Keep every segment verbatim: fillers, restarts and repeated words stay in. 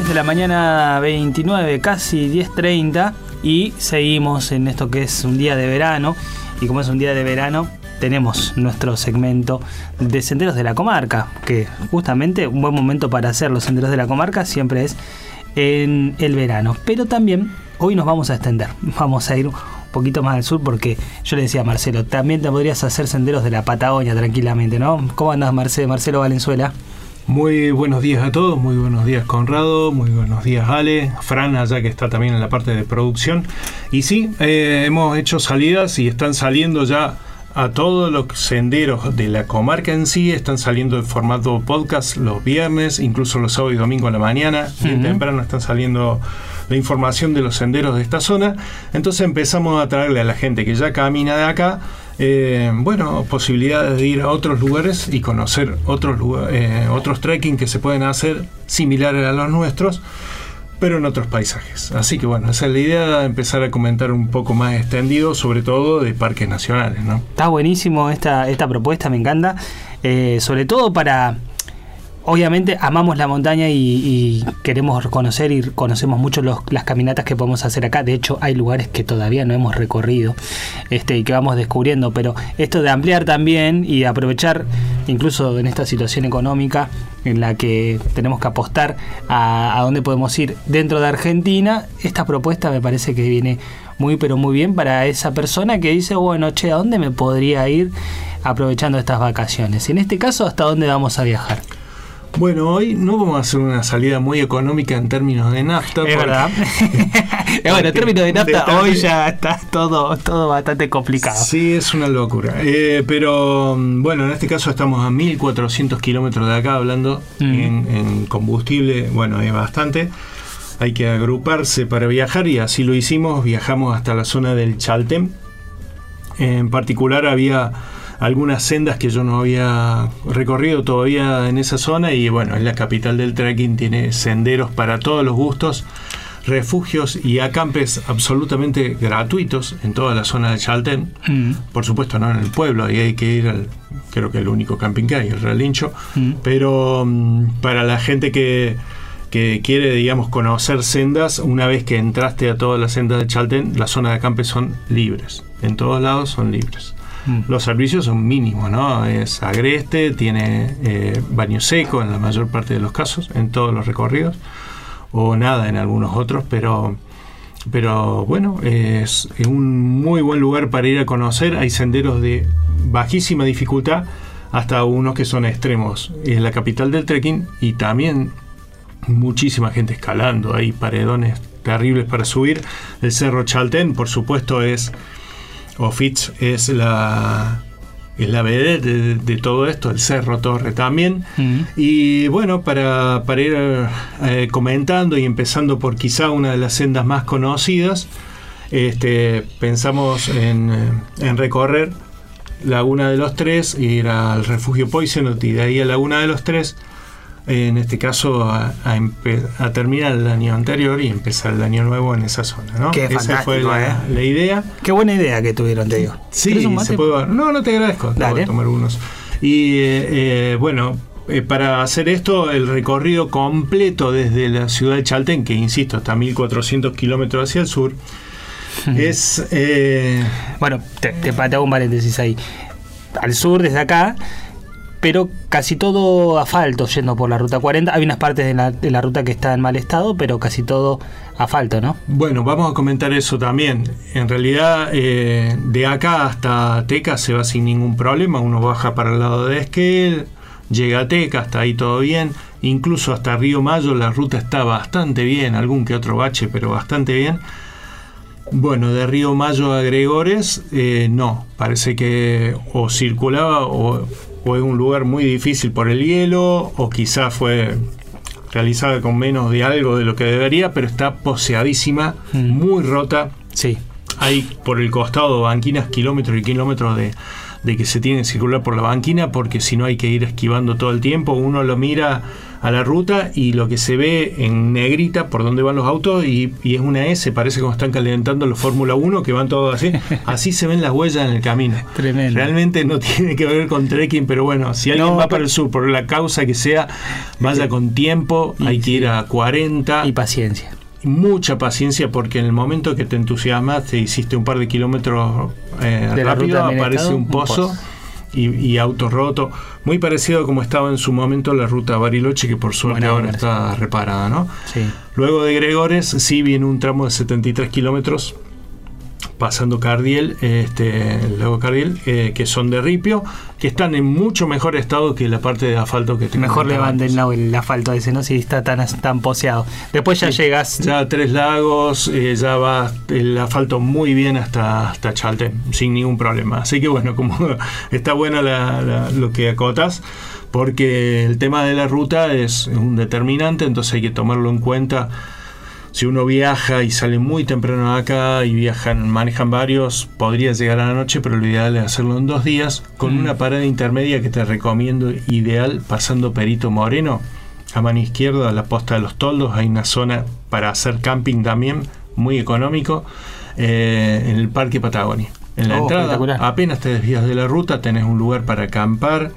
de la mañana, veintinueve, casi diez treinta, y seguimos en esto que es un día de verano. Y como es un día de verano, tenemos nuestro segmento de Senderos de la Comarca, que justamente un buen momento para hacer los Senderos de la Comarca siempre es en el verano. Pero también hoy nos vamos a extender, vamos a ir un poquito más al sur, porque yo le decía a Marcelo, también te podrías hacer senderos de la Patagonia tranquilamente, ¿no? ¿Cómo andás, Marcelo, Marcelo Valenzuela? Muy buenos días a todos, muy buenos días Conrado, muy buenos días Ale, Fran allá que está también en la parte de producción. Y sí, eh, hemos hecho salidas y están saliendo ya a todos los senderos de la comarca en sí, están saliendo en formato podcast los viernes, incluso los sábados y domingos a la mañana, bien uh-huh. temprano están saliendo la información de los senderos de esta zona. Entonces empezamos a traerle a la gente que ya camina de acá, Eh, bueno, posibilidades de ir a otros lugares y conocer otros lugar, eh, otros trekking que se pueden hacer similares a los nuestros, pero en otros paisajes. Así que bueno, esa es la idea, empezar a comentar un poco más extendido, sobre todo de parques nacionales, ¿no? Está buenísimo esta, esta propuesta, me encanta, eh, sobre todo para... Obviamente amamos la montaña y, y queremos conocer y conocemos mucho los, las caminatas que podemos hacer acá. De hecho, hay lugares que todavía no hemos recorrido este, y que vamos descubriendo. Pero esto de ampliar también y aprovechar, incluso en esta situación económica en la que tenemos que apostar a, a dónde podemos ir dentro de Argentina, esta propuesta me parece que viene muy pero muy bien para esa persona que dice, bueno, che, ¿a dónde me podría ir aprovechando estas vacaciones? Y en este caso, ¿hasta dónde vamos a viajar? Bueno, hoy no vamos a hacer una salida muy económica en términos de nafta. Es porque, verdad. Bueno, en términos de nafta, de hoy ya está todo, todo bastante complicado. Sí, es una locura. Eh, pero bueno, en este caso estamos a mil cuatrocientos kilómetros de acá hablando mm. en, en combustible. Bueno, es bastante. Hay que agruparse para viajar y así lo hicimos. Viajamos hasta la zona del Chaltén. En particular había algunas sendas que yo no había recorrido todavía en esa zona y bueno, es la capital del trekking, tiene senderos para todos los gustos, refugios y acampes absolutamente gratuitos en toda la zona de Chaltén. Mm. Por supuesto no en el pueblo, ahí hay que ir al, creo que el único camping que hay, el Relincho, mm. pero um, para la gente que que quiere, digamos, conocer sendas, una vez que entraste a todas las sendas de Chaltén, las zonas de acampe son libres, en todos lados son libres. Los servicios son mínimos, ¿no? Es agreste, tiene eh, baño seco en la mayor parte de los casos, en todos los recorridos, o nada en algunos otros, pero, pero bueno, es, es un muy buen lugar para ir a conocer. Hay senderos de bajísima dificultad hasta unos que son extremos. Es la capital del trekking y también muchísima gente escalando. Hay paredones terribles para subir. El Cerro Chaltén, por supuesto, es... o Fitz es la es la vedette de, de todo esto, el Cerro Torre también. Mm. Y bueno, para, para ir eh, comentando y empezando por quizá una de las sendas más conocidas, este, pensamos en, en recorrer Laguna de los Tres, ir al refugio Poisenot y de ahí a Laguna de los Tres, en este caso a, a, empe- a terminar el año anterior y empezar el año nuevo en esa zona, ¿no? Qué Esa fue la, eh. la idea. Qué buena idea que tuvieron, te digo. Sí, se puede. No, no te agradezco. Voy a tomar unos. Y eh, eh, bueno, eh, para hacer esto, el recorrido completo desde la ciudad de Chaltén, que insisto, está a mil cuatrocientos kilómetros hacia el sur, hmm. es... Eh, bueno, te, te, te hago un paréntesis ahí. Al sur, desde acá... pero casi todo asfalto yendo por la ruta cuarenta. Hay unas partes de la, de la ruta que está en mal estado, pero casi todo asfalto, ¿no? Bueno, vamos a comentar eso también. En realidad, eh, de acá hasta Teca se va sin ningún problema. Uno baja para el lado de Esquel, llega a Teca, hasta ahí todo bien. Incluso hasta Río Mayo la ruta está bastante bien, algún que otro bache, pero bastante bien. Bueno, de Río Mayo a Gregores, eh, no. Parece que o circulaba o... fue un lugar muy difícil por el hielo, o quizás fue realizada con menos de algo de lo que debería, pero está poseadísima, mm. muy rota. Sí. Hay por el costado banquinas, kilómetros y kilómetros de, de que se tiene que circular por la banquina, porque si no hay que ir esquivando todo el tiempo. Uno lo mira a la ruta y lo que se ve en negrita por donde van los autos y, y es una S, parece como están calentando los Fórmula uno, que van todos así. Así se ven las huellas en el camino. Tremendo. Realmente no tiene que ver con trekking, pero bueno, si alguien No, va pero- para el sur, por la causa que sea, vaya con tiempo, Y hay que sí. ir a cuarenta. Y paciencia. Mucha paciencia, porque en el momento que te entusiasmas, te hiciste un par de kilómetros eh, De la ruta rápido, del aparece estado, un un pozo, pozo. y, y auto roto, muy parecido a como estaba en su momento la ruta Bariloche, que por suerte Buena ahora obra, está reparada, ¿no? Sí. Luego de Gregores sí viene un tramo de setenta y tres kilómetros pasando Cardiel, este, el lago Cardiel, eh, que son de ripio, que están en mucho mejor estado que la parte de asfalto que te Mejor comentaba levanten antes. no, el asfalto ese, ¿no? Si está tan, tan poseado. Después ya Sí, llegas. ya a Tres Lagos, eh, ya va el asfalto muy bien hasta, hasta Chaltén, sin ningún problema. Así que bueno, como está bueno la, la, lo que acotas, porque el tema de la ruta es un determinante, entonces hay que tomarlo en cuenta. Si uno viaja y sale muy temprano de acá y viajan, manejan varios, podría llegar a la noche, pero lo ideal es hacerlo en dos días, con Mm. una parada intermedia que te recomiendo ideal, pasando Perito Moreno, a mano izquierda, a la Posta de los Toldos. Hay una zona para hacer camping también, muy económico, eh, en el Parque Patagonia. En la Oh, entrada, espectacular. apenas te desvías de la ruta, tenés un lugar para acampar,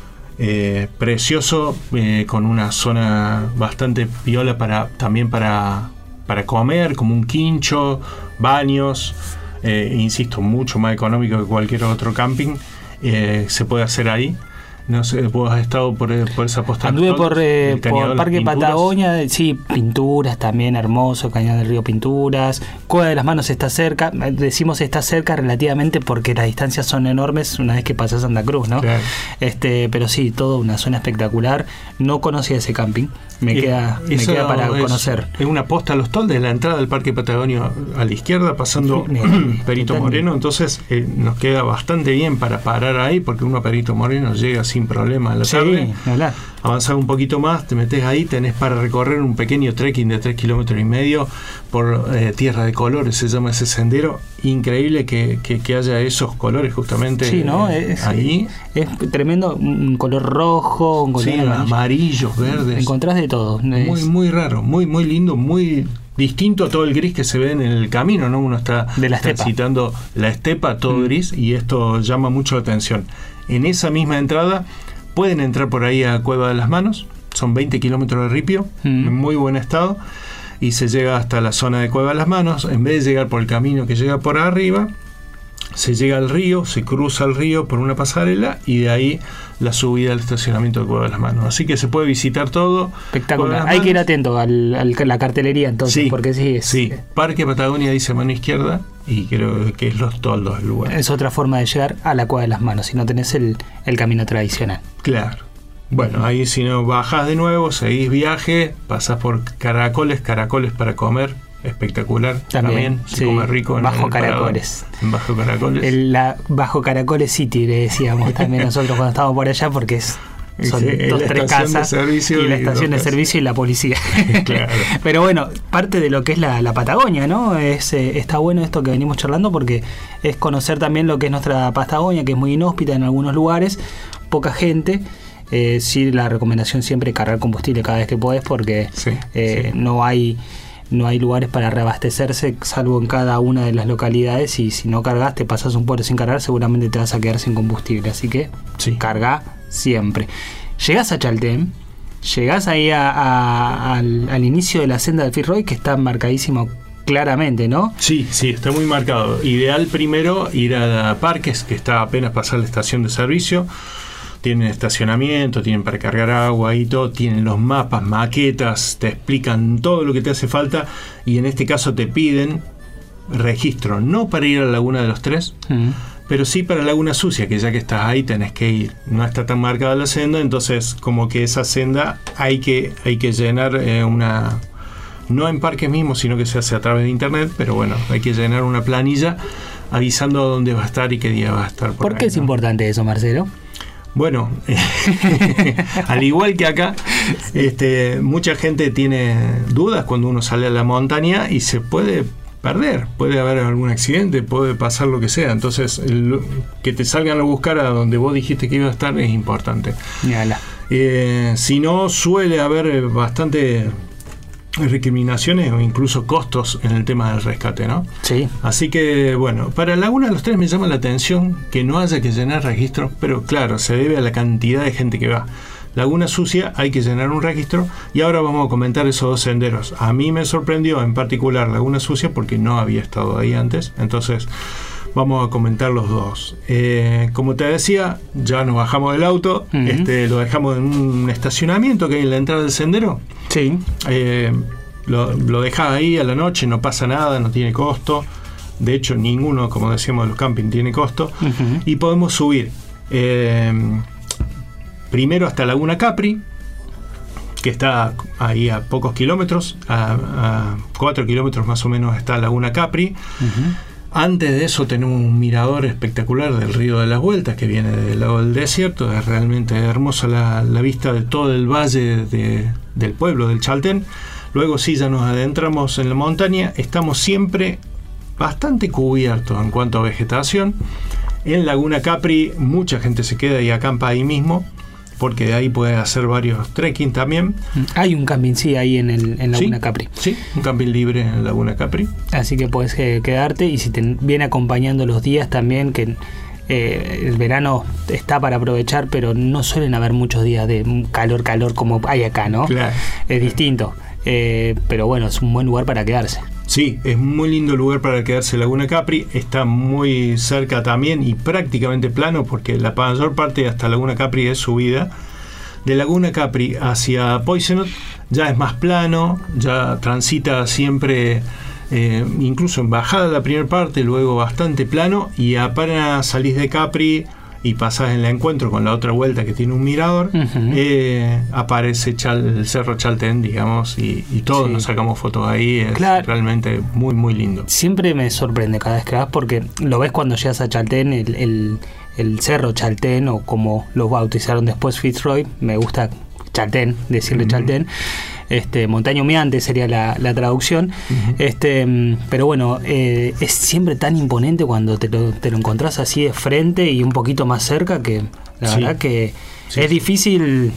eh, precioso, eh, con una zona bastante piola para, también para... para comer, como un quincho, baños, eh, insisto, mucho más económico que cualquier otro camping, eh, se puede hacer ahí. No sé, vos has estado por, por esa posta. Anduve por, eh, El Cañado de por las Parque Pinturas. Patagonia, sí, Pinturas también, hermoso, Cañada del Río Pinturas, Cueva de las Manos está cerca, decimos está cerca relativamente porque las distancias son enormes una vez que pasas Santa Cruz, ¿no? Claro. Este, pero sí, todo una zona espectacular. No conocía ese camping, me Y queda, me eso queda para es, conocer. Es una posta a los toldes, la entrada del Parque Patagonia a la izquierda, pasando Sí, mira, Perito total. Moreno, entonces eh, nos queda bastante bien para parar ahí, porque uno a Perito Moreno llega sin problema a la Sí, tarde. ni hablar. Avanzar un poquito más, te metes ahí, tenés para recorrer un pequeño trekking de tres kilómetros y medio por eh, Tierra de Colores, se llama ese sendero. Increíble que, que, que haya esos colores justamente Sí, ¿no? eh, Es, ahí. es tremendo, un color rojo, un color Sí, amarillo. amarillos, verdes. Encontrás de todo. Muy, Es- muy raro, muy, muy lindo, muy distinto a todo el gris que se ve en el camino, ¿no? Uno está De la estepa. transitando la estepa, todo Mm. gris, y esto llama mucho la atención. En esa misma entrada pueden entrar por ahí a Cueva de las Manos, son veinte kilómetros de ripio, Mm. en muy buen estado, y se llega hasta la zona de Cueva de las Manos. En vez de llegar por el camino que llega por arriba, se llega al río, se cruza el río por una pasarela y de ahí la subida al estacionamiento de Cueva de las Manos. Así que se puede visitar todo. Cueva de Espectacular. las Hay que ir Manos. atento al, al- a la cartelería entonces, Sí, porque sí, es, Sí, Parque Patagonia dice mano izquierda y creo que es Los Toldos el lugar. es otra forma de llegar a la Cueva de las Manos, si no tenés el, el camino tradicional. Claro. Bueno, ahí si no bajás de nuevo, seguís viaje, pasás por Caracoles, Caracoles para comer, espectacular. También, También, se sí, come rico. en Bajo el parador. Caracoles. En Bajo Caracoles. El, la, bajo Caracoles City le decíamos también nosotros cuando estábamos por allá, porque es, son Sí, es dos, la tres estación de casas servicio y la y estación de dos casas. servicio y la policía. Claro. Pero bueno, parte de lo que es la, la Patagonia, ¿no? Es, eh, está bueno esto que venimos charlando porque es conocer también lo que es nuestra Patagonia, que es muy inhóspita en algunos lugares, poca gente. Eh, sí, la recomendación siempre cargar combustible cada vez que podés porque Sí, eh, sí. no hay no hay lugares para reabastecerse salvo en cada una de las localidades, y si no cargas, te pasas un pueblo sin cargar, seguramente te vas a quedar sin combustible, así que Sí. carga siempre. Llegás a Chaltén, llegás ahí a- a- al, al inicio de la senda del Fitzroy, que está marcadísimo claramente, ¿no? Sí, sí, está muy marcado. Ideal primero ir a Parques, que está apenas pasar la estación de servicio. Tienen estacionamiento, tienen para cargar agua y todo, tienen los mapas, maquetas, te explican todo lo que te hace falta, y en este caso te piden registro, no para ir a la Laguna de los Tres, Mm. pero sí para Laguna Sucia, que ya que estás ahí tenés que ir. No está tan marcada la senda, entonces como que esa senda hay que, hay que llenar eh, una... No en parques mismos, sino que se hace a través de internet, pero bueno, hay que llenar una planilla avisando dónde va a estar y qué día va a estar. Por, ¿Por ahí, qué es ¿no? importante eso, Marcelo? Bueno, al igual que acá, este, mucha gente tiene dudas cuando uno sale a la montaña y se puede perder, puede haber algún accidente, puede pasar lo que sea. Entonces, el, que te salgan a buscar a donde vos dijiste que iba a estar es importante. Eh, si no, suele haber bastante recriminaciones o incluso costos en el tema del rescate, ¿no? Sí. Así que, bueno, para Laguna de los Tres me llama la atención que no haya que llenar registros, pero claro, se debe a la cantidad de gente que va. Laguna Sucia hay que llenar un registro y ahora vamos a comentar esos dos senderos. A mí me sorprendió en particular Laguna Sucia porque no había estado ahí antes, entonces vamos a comentar los dos. Eh, como te decía, ya nos bajamos del auto, uh-huh. este, lo dejamos en un estacionamiento que hay en la entrada del sendero. Sí. Eh, lo, lo dejas ahí a la noche, no pasa nada, no tiene costo. De hecho, ninguno, como decíamos, de los camping tiene costo. Uh-huh. Y podemos subir eh, primero hasta Laguna Capri, que está ahí a pocos kilómetros, a, a cuatro kilómetros más o menos está Laguna Capri. Uh-huh. Antes de eso tenemos un mirador espectacular del Río de las Vueltas que viene del lado del desierto. Es realmente hermosa la, la vista de todo el valle de, del pueblo del Chaltén. Luego sí ya nos adentramos en la montaña. Estamos siempre bastante cubiertos en cuanto a vegetación. En Laguna Capri mucha gente se queda y acampa ahí mismo, porque de ahí puedes hacer varios trekking también. Hay un camping, sí, ahí en, el, en Laguna sí, Capri. Sí, un camping libre en Laguna Capri. Así que puedes eh, quedarte, y si te viene acompañando los días también, que eh, el verano está para aprovechar, pero no suelen haber muchos días de calor, calor como hay acá, ¿no? Claro. Es distinto. Eh, pero bueno, es un buen lugar para quedarse. Sí, es muy lindo lugar para quedarse Laguna Capri. Está muy cerca también y prácticamente plano, porque la mayor parte hasta Laguna Capri es subida. De Laguna Capri hacia Poisenot ya es más plano, ya transita siempre, eh, incluso en bajada la primera parte, luego bastante plano, y apenas salís de Capri y pasás en el encuentro con la otra vuelta que tiene un mirador, uh-huh. eh, aparece Chal, el Cerro Chaltén, digamos, y, y todos sí. nos sacamos fotos ahí. Es claro. realmente muy, muy lindo. Siempre me sorprende cada vez que vas, porque lo ves cuando llegas a Chaltén, el, el, el Cerro Chaltén, o como lo bautizaron después Fitzroy, me gusta Chaltén, decirle uh-huh. Chaltén. Este, montaña humeante sería la, la traducción. Uh-huh. este pero bueno, eh, es siempre tan imponente cuando te lo, te lo encontrás así de frente y un poquito más cerca, que la sí. verdad que sí, es sí. difícil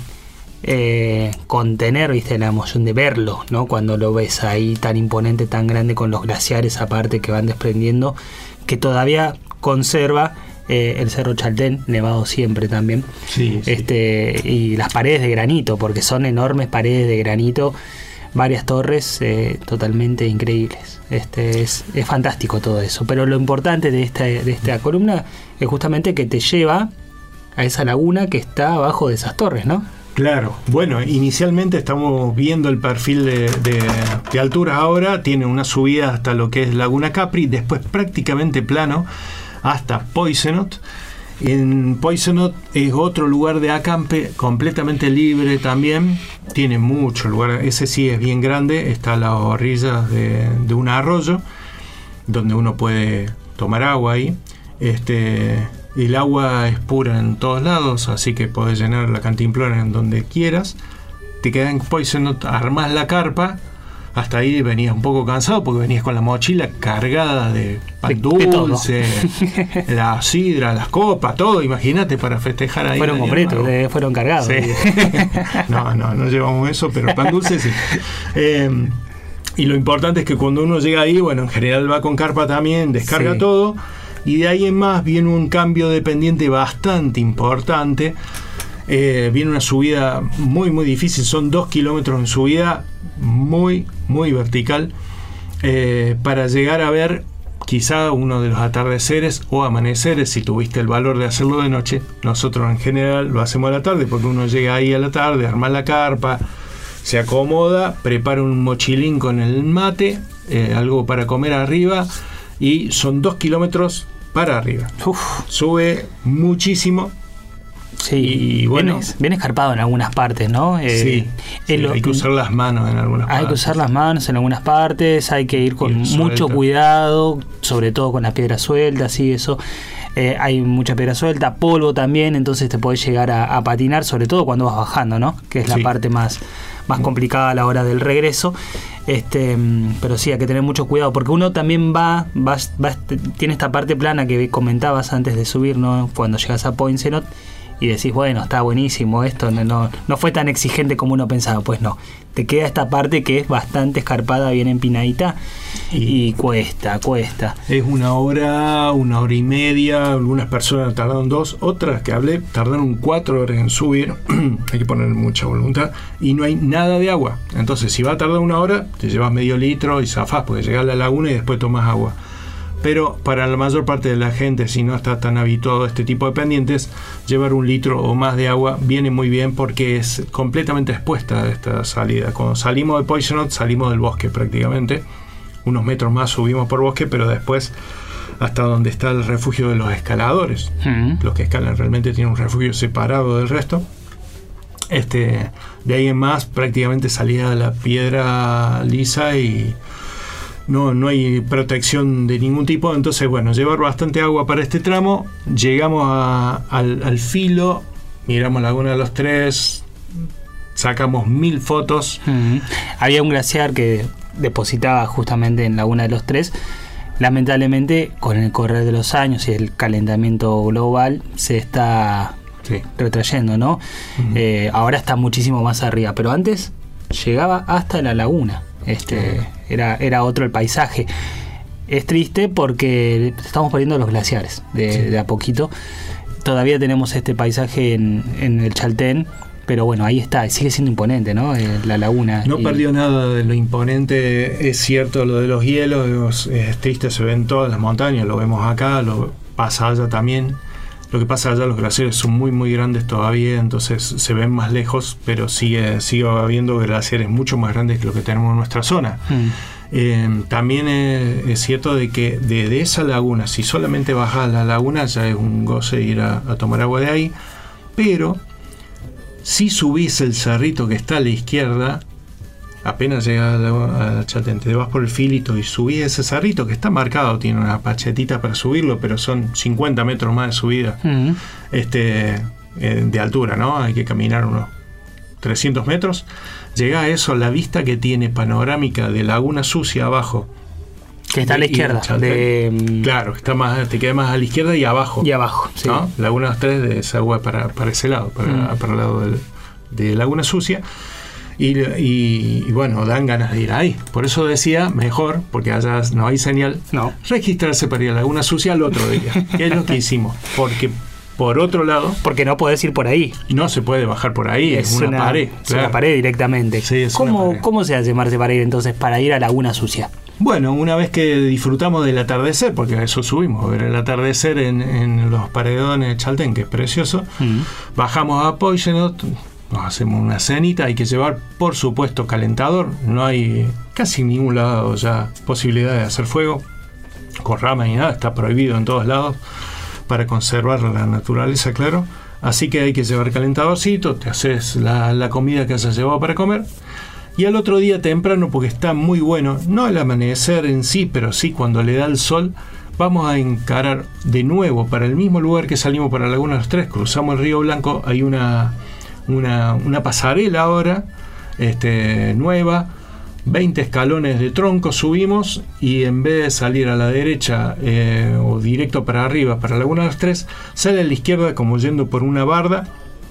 eh, contener, viste, la emoción de verlo, ¿no? Cuando lo ves ahí tan imponente, tan grande, con los glaciares aparte que van desprendiendo, que todavía conserva Eh, el Cerro Chaltén, nevado siempre también. Sí, sí. Este, y las paredes de granito, porque son enormes paredes de granito, varias torres eh, totalmente increíbles. Este, es, es fantástico todo eso. Pero lo importante de esta, de esta columna es justamente que te lleva a esa laguna que está abajo de esas torres, ¿no? Claro, bueno, inicialmente estamos viendo el perfil de, de, de altura ahora, tiene una subida hasta lo que es Laguna Capri, después prácticamente plano hasta Poisenot. En Poisenot es otro lugar de acampe completamente libre también, tiene mucho lugar, ese sí es bien grande, está a las orillas de, de un arroyo donde uno puede tomar agua ahí. Este, el agua es pura en todos lados, así que podés llenar la cantimplora en donde quieras. Te quedas en Poisenot, armás la carpa. Hasta ahí venías un poco cansado porque venías con la mochila cargada de pan dulce, de la sidra, las copas, todo. Imagínate, para festejar ahí. Fueron completos, eh, fueron cargados. Sí. no, no, no llevamos eso, pero pan dulce sí. Eh, y lo importante es que cuando uno llega ahí, bueno, en general va con carpa también, descarga sí. todo. Y de ahí en más viene un cambio de pendiente bastante importante. Eh, viene una subida muy, muy difícil. Son dos kilómetros en subida muy, muy vertical, eh, para llegar a ver quizá uno de los atardeceres o amaneceres, si tuviste el valor de hacerlo de noche. Nosotros en general lo hacemos a la tarde, porque uno llega ahí a la tarde, arma la carpa, se acomoda, prepara un mochilín con el mate, eh, algo para comer arriba, y son dos kilómetros para arriba. Uf. Sube muchísimo. Sí, y bueno, bien, bien escarpado en algunas partes, ¿no? Eh, sí, sí lo, hay que usar las manos en algunas hay partes. Hay que usar las manos en algunas partes, hay que ir con mucho cuidado, sobre todo con las piedras sueltas y eso. Eh, hay mucha piedra suelta, polvo también, entonces te podés llegar a, a patinar, sobre todo cuando vas bajando, ¿no? Que es la sí. parte más, más complicada a la hora del regreso. Este, pero sí, hay que tener mucho cuidado, porque uno también va, va, va tiene esta parte plana que comentabas antes de subir, ¿no? Cuando llegas a Poinsenot y decís, bueno, está buenísimo esto, no, no, no fue tan exigente como uno pensaba. Pues no, te queda esta parte que es bastante escarpada, bien empinadita, y, y cuesta, cuesta. Es una hora, una hora y media, algunas personas tardaron dos, otras que hablé tardaron cuatro horas en subir, hay que poner mucha voluntad, y no hay nada de agua. Entonces, si va a tardar una hora, te llevas medio litro y zafás, porque llegás a la laguna y después tomas agua. Pero para la mayor parte de la gente, si no está tan habituado a este tipo de pendientes, llevar un litro o más de agua viene muy bien, porque es completamente expuesta a esta salida. Cuando salimos de Poinsenot, salimos del bosque prácticamente. Unos metros más subimos por bosque, pero después hasta donde está el refugio de los escaladores. Mm. Los que escalan realmente tienen un refugio separado del resto. Este, de ahí en más, prácticamente salida de la piedra lisa y... No, no hay protección de ningún tipo. Entonces, bueno, llevar bastante agua para este tramo. Llegamos a, al, al filo, miramos Laguna de los Tres, sacamos mil fotos. Uh-huh. Había un glaciar que depositaba justamente en Laguna de los Tres. Lamentablemente, con el correr de los años y el calentamiento global, se está sí. retrayendo, ¿no? Uh-huh. Eh, ahora está muchísimo más arriba, pero antes llegaba hasta la laguna. Este, era, era otro el paisaje. Es triste porque estamos perdiendo los glaciares de, sí. de a poquito. Todavía tenemos este paisaje en, en el Chaltén, pero bueno, ahí está, sigue siendo imponente, ¿no? Eh, la laguna. No y... perdió nada de lo imponente. Es cierto lo de los hielos, es triste, se ven todas las montañas, lo vemos acá, lo pasa allá también. Lo que pasa allá, los glaciares son muy muy grandes todavía, entonces se ven más lejos, pero sigue, sigue habiendo glaciares mucho más grandes que lo que tenemos en nuestra zona. Mm. Eh, también es, es cierto de que de, de esa laguna, si solamente bajas la laguna, ya es un goce ir a, a tomar agua de ahí, pero si subís el cerrito que está a la izquierda, apenas llegas a la Chaltén, te vas por el filito y subís ese cerrito que está marcado, tiene una pachetita para subirlo, pero son cincuenta metros más de subida, uh-huh. este, eh, de altura, ¿no? Hay que caminar unos trescientos metros. Llega a eso, la vista que tiene panorámica de Laguna Sucia abajo, que está a la izquierda de... claro, está más, te queda más a la izquierda y abajo y abajo, sí. ¿no? Laguna de los Tres de esa agua para, para ese lado, para, uh-huh. para el lado del, de Laguna Sucia. Y, y, y bueno, dan ganas de ir ahí. Por eso decía, mejor, porque allá no hay señal, no. registrarse para ir a Laguna Sucia al otro día. Que es lo que hicimos. Porque, por otro lado... Porque no podés ir por ahí. No se puede bajar por ahí, es, es una, una pared. Es claro. una pared directamente. Sí, es ¿Cómo, una pared. ¿Cómo se hace, Marce, para ir entonces, para ir a Laguna Sucia? Bueno, una vez que disfrutamos del atardecer, porque a eso subimos, a ver el atardecer en, en los paredones de Chaltén, que es precioso, mm. bajamos a Poinsenot, nos hacemos una cenita, hay que llevar, por supuesto, calentador. No hay casi en ningún lado ya posibilidad de hacer fuego con ramas ni nada, está prohibido en todos lados para conservar la naturaleza, claro. Así que hay que llevar calentadorcito, te haces la, la comida que hayas llevado para comer. Y al otro día temprano, porque está muy bueno, no el amanecer en sí, pero sí cuando le da el sol, vamos a encarar de nuevo para el mismo lugar que salimos para Laguna de los Tres. Cruzamos el Río Blanco, hay una... Una, una pasarela ahora, este, nueva, veinte escalones de tronco subimos, y en vez de salir a la derecha eh, o directo para arriba, para Laguna de los Tres, sale a la izquierda como yendo por una barda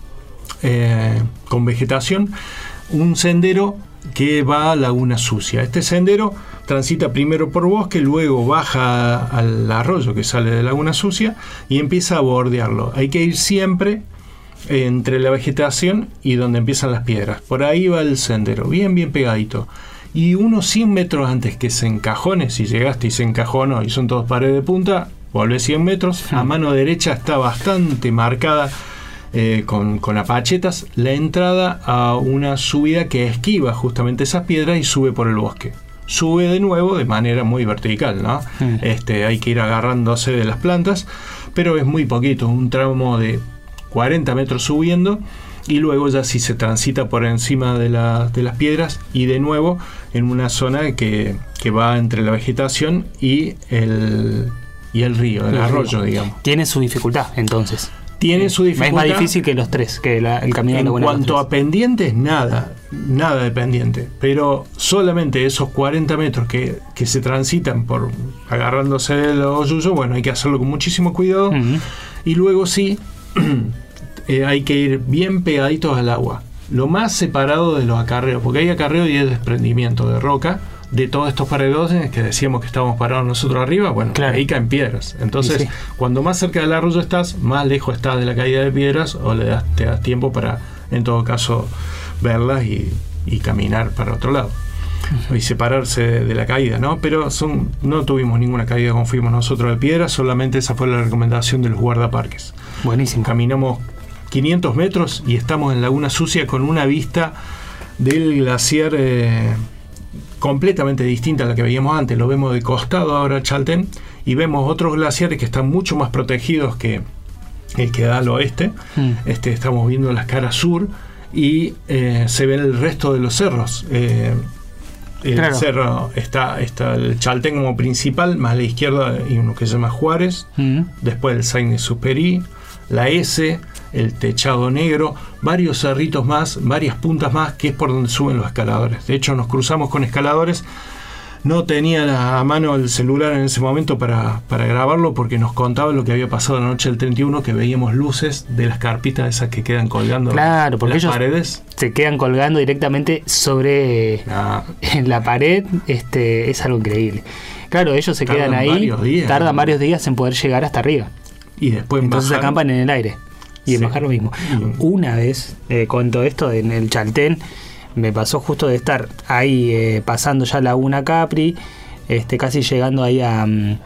eh, con vegetación, un sendero que va a Laguna Sucia. Este sendero transita primero por bosque, luego baja al arroyo que sale de Laguna Sucia y empieza a bordearlo. Hay que ir siempre entre la vegetación y donde empiezan las piedras. Por ahí va el sendero, bien bien pegadito. Y unos cien metros antes que se encajone, si llegaste y se encajonó y son todos paredes de punta, volvés cien metros. A mano derecha está bastante marcada eh, con, con apachetas la entrada a una subida que esquiva justamente esas piedras y sube por el bosque. Sube de nuevo de manera muy vertical, ¿no? Mm. Este, hay que ir agarrándose de las plantas, pero es muy poquito, un tramo de cuarenta metros subiendo, y luego ya si se transita por encima de, la, de las piedras y de nuevo en una zona que, que va entre la vegetación y el, y el río, el, el arroyo, río. digamos. Tiene su dificultad entonces. Tiene su dificultad. Es más difícil que los tres, que la, el camino de Laguna. En cuanto a pendientes, nada. nada de pendiente, pero solamente esos cuarenta metros que, que se transitan por agarrándose de los yuyos, bueno, hay que hacerlo con muchísimo cuidado. Uh-huh. Y luego sí, eh, hay que ir bien pegaditos al agua, lo más separado de los acarreos, porque hay acarreo y hay desprendimiento de roca de todos estos paredones que decíamos que estábamos parados nosotros arriba. Bueno, claro, ahí caen piedras. Entonces, sí, cuando más cerca del arroyo estás, más lejos estás de la caída de piedras, o le das, te das tiempo para, en todo caso, verlas y, y caminar para otro lado. Uh-huh. Y separarse de, de la caída, ¿no? Pero son, no tuvimos ninguna caída como fuimos nosotros de piedras, solamente esa fue la recomendación de los guardaparques. Buenísimo. Caminamos quinientos metros y estamos en Laguna Sucia con una vista del glaciar eh, completamente distinta a la que veíamos antes. Lo vemos de costado ahora Chaltén, y vemos otros glaciares que están mucho más protegidos que el que da al oeste. Mm. Este, estamos viendo las caras sur y eh, se ve el resto de los cerros. Eh, el claro. cerro está, está el Chaltén como principal, más a la izquierda y uno que se llama Juárez, mm. después el Saint-Exupéry, la S, el Techado Negro, varios cerritos más, varias puntas más, que es por donde suben los escaladores. De hecho, nos cruzamos con escaladores. No tenía a mano el celular en ese momento para, para grabarlo, porque nos contaba lo que había pasado la noche del treinta y uno, que veíamos luces de las carpitas esas que quedan colgando, claro, porque en las ellos paredes. Se quedan colgando directamente sobre ah. en la pared. Este, es algo increíble. Claro, ellos se tardan quedan ahí, días, tardan ¿no? varios días en poder llegar hasta arriba. Y después entonces bajar. acampan en el aire. Y en Sí. bajar lo mismo. Mm. Una vez, eh, con todo esto en el Chaltén, me pasó justo de estar ahí eh, pasando ya Laguna Capri, este, casi llegando ahí a,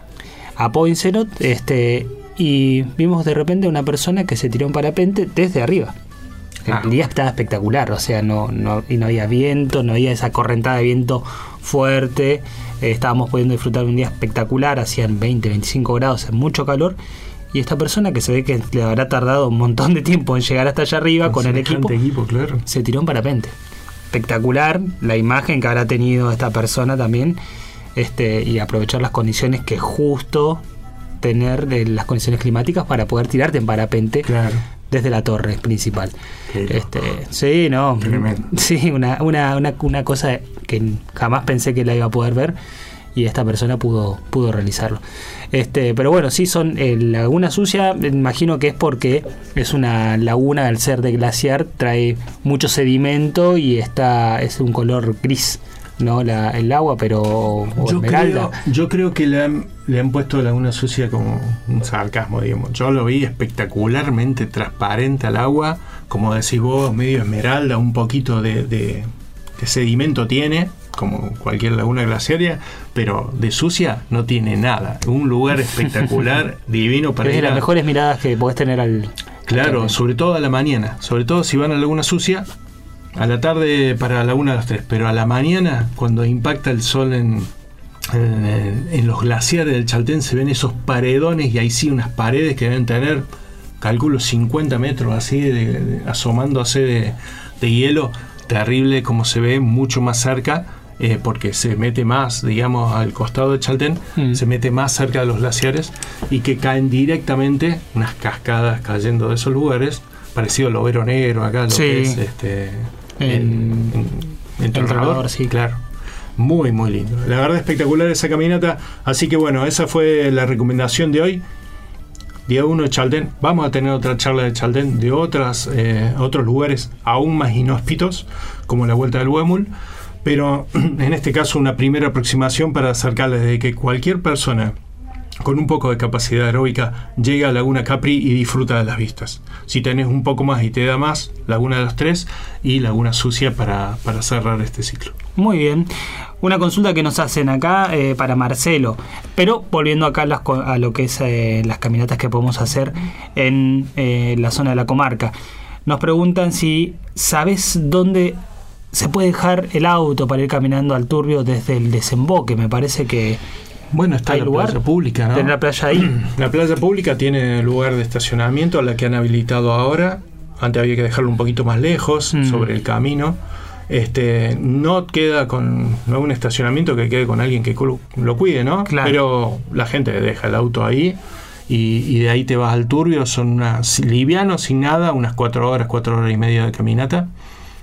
a Poincenot, este, y vimos de repente una persona que se tiró un parapente desde arriba. Ah. El día estaba espectacular, o sea, no, no, y no había viento, no había esa correntada de viento fuerte, eh, estábamos pudiendo disfrutar de un día espectacular, hacían veinte, veinticinco grados, mucho calor. Y esta persona, que se ve que le habrá tardado un montón de tiempo en llegar hasta allá arriba con, con el equipo, equipo claro. se tiró un parapente. Espectacular la imagen que habrá tenido esta persona también, este, y aprovechar las condiciones que justo tener de las condiciones climáticas para poder tirarte en parapente claro. desde la torre principal. Este, sí, no, tremendo. Sí, una, una, una, una cosa que jamás pensé que la iba a poder ver. Y esta persona pudo pudo realizarlo. Este, pero bueno, sí, son eh, Laguna Sucia, me imagino que es porque es una laguna, al ser de glaciar, trae mucho sedimento y está es un color gris, ¿no? La, el agua, pero o yo esmeralda. Creo, yo creo que le han, le han puesto Laguna Sucia como un sarcasmo, digamos. Yo lo vi espectacularmente transparente al agua, como decís vos, medio esmeralda, un poquito de, de, de sedimento tiene, como cualquier laguna glaciaria, pero de sucia no tiene nada. Un lugar espectacular, divino para es ir. Es de las mejores miradas que podés tener al... Claro, al sobre todo a la mañana. Sobre todo si van a Laguna Sucia, a la tarde para Laguna a las tres, pero a la mañana, cuando impacta el sol en, en, en los glaciares del Chaltén, se ven esos paredones, y ahí sí unas paredes que deben tener, calculo, cincuenta metros así, de, de, asomándose de, de hielo. Terrible como se ve mucho más cerca. Eh, porque se mete más, digamos, al costado de Chaltén, mm. se mete más cerca de los glaciares, y que caen directamente unas cascadas cayendo de esos lugares, parecido al Overo Negro acá, lo sí. que es este en, en, en, en Tronador, sí, claro. Muy, muy lindo. La verdad, espectacular esa caminata. Así que bueno, esa fue la recomendación de hoy. Día uno de Chaltén. Vamos a tener otra charla de Chaltén, de otras eh, otros lugares aún más inhóspitos, como la Vuelta del Huemul. Pero en este caso una primera aproximación para acercarles de que cualquier persona con un poco de capacidad aeróbica llega a Laguna Capri y disfruta de las vistas. Si tenés un poco más y te da más, Laguna de los Tres y Laguna Sucia para, para cerrar este ciclo. Muy bien. Una consulta que nos hacen acá eh, para Marcelo, pero volviendo acá a, las, a lo que es eh, las caminatas que podemos hacer en eh, la zona de la comarca. Nos preguntan si sabes dónde se puede dejar el auto para ir caminando al Turbio desde el desemboque. Me parece que bueno, está la lugar? playa pública, ¿no? ¿Tiene la playa ahí? La playa pública tiene lugar de estacionamiento, a la que han habilitado ahora. Antes había que dejarlo un poquito más lejos, mm. sobre el camino. Este, no queda con no un estacionamiento que quede con alguien que lo cuide, ¿no? Claro. Pero la gente deja el auto ahí y, y de ahí te vas al Turbio. Son unas livianos, sin nada, unas cuatro horas, cuatro horas y media de caminata.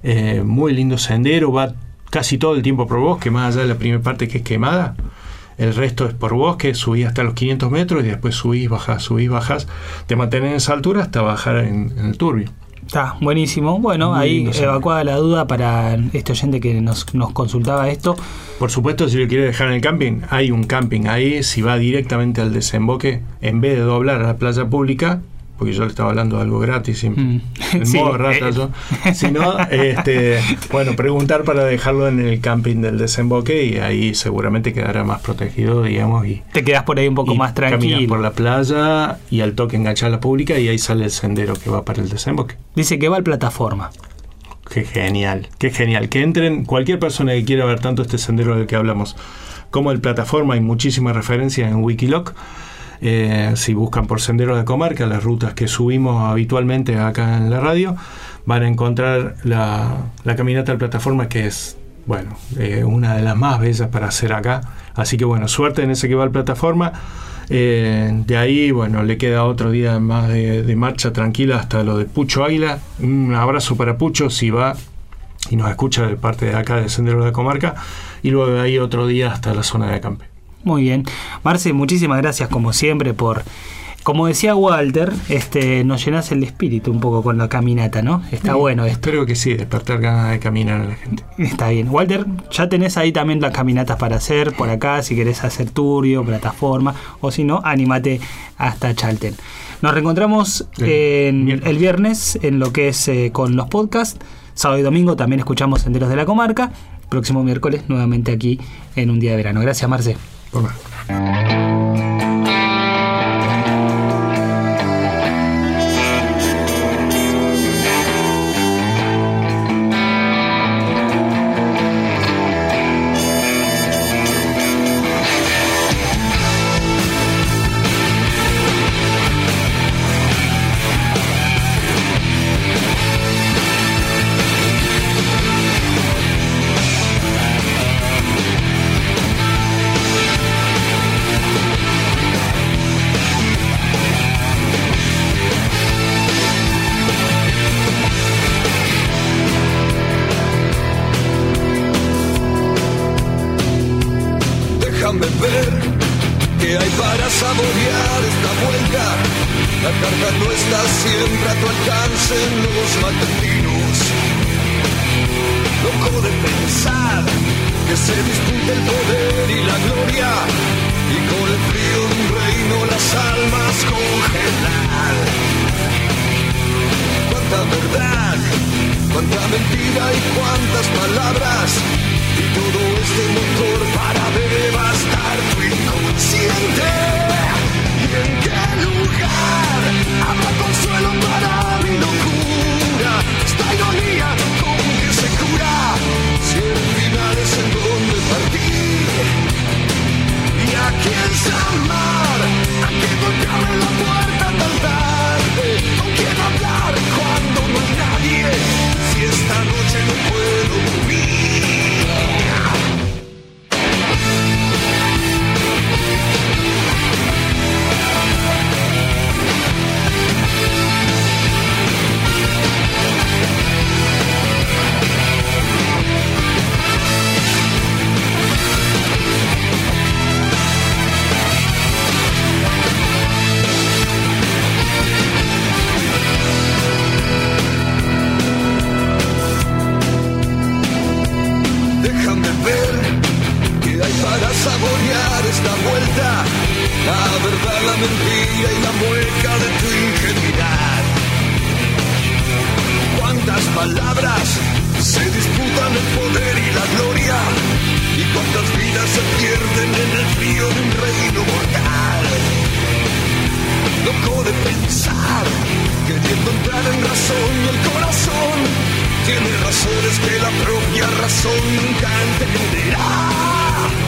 eh, muy lindo sendero, va casi todo el tiempo por bosque, más allá de la primera parte que es quemada. El resto es por bosque, subís hasta los quinientos metros y después subís, bajás, subís, bajás. Te mantenés en esa altura hasta bajar en, en el Turbio. Está buenísimo. Bueno, muy ahí evacuada la duda para este oyente que nos, nos consultaba esto. Por supuesto, si lo quiere dejar en el camping, hay un camping ahí. Si va directamente al desemboque, en vez de doblar a la playa pública, porque yo le estaba hablando de algo gratis, siempre, mm. en sí, modo rata eh. yo, sino, este, bueno, preguntar para dejarlo en el camping del desemboque y ahí seguramente quedará más protegido, digamos. Y te quedas por ahí un poco más tranquilo. Caminas por la playa y al toque enganchar la pública y ahí sale el sendero que va para el desemboque. Dice que va al plataforma. Qué genial, qué genial. Que entren cualquier persona que quiera ver tanto este sendero del que hablamos como el plataforma. Hay muchísimas referencias en Wikiloc. Eh, si buscan por Senderos de Comarca, las rutas que subimos habitualmente acá en la radio, van a encontrar la, la caminata de plataforma, que es, bueno, eh, una de las más bellas para hacer acá. Así que bueno, suerte en ese que va a plataforma. Eh, de ahí, bueno, le queda otro día más de, de marcha tranquila hasta lo de Pucho Águila. Un abrazo para Pucho si va y nos escucha de parte de acá de Senderos de Comarca, y luego de ahí otro día hasta la zona de acampe. Muy bien. Marce, muchísimas gracias como siempre por, como decía Walter, este, nos llenás el espíritu un poco con la caminata, ¿no? Está sí, bueno esto. Espero que sí, despertar ganas de caminar a la gente. Está bien. Walter, ya tenés ahí también las caminatas para hacer por acá, si querés hacer Turbio, plataforma, o si no, anímate hasta Chalten. Nos reencontramos el, en, el viernes en lo que es eh, con los podcasts. Sábado y domingo también escuchamos Senderos de la Comarca. Próximo miércoles nuevamente aquí en Un Día de Verano. Gracias, Marce. Hola. Déjame ver qué hay para saborear esta vuelta. La carga no está siempre a tu alcance en los matutinos. Loco de pensar que se disputa el poder y la gloria, y con el frío de un reino las almas congelar. Cuánta verdad, cuánta mentira y cuántas palabras, y todo este motor para devastar tu inconsciente. ¿Y en qué lugar habrá consuelo para mi locura? Esta ironía con que se cura, si el final es en donde partir. ¿Y a quién llamar? ¿A quién golpearme la puerta tan tarde? ¿Con quién hablar cuando no hay nadie? Si esta noche no puedo dormir. Para saborear esta vuelta, la verdad, la mentira y la mueca de tu ingenuidad. Cuántas palabras se disputan el poder y la gloria, y cuántas vidas se pierden en el frío de un reino mortal. Loco de pensar, queriendo entrar en razón, y el corazón tiene razones que la propia razón nunca entenderá.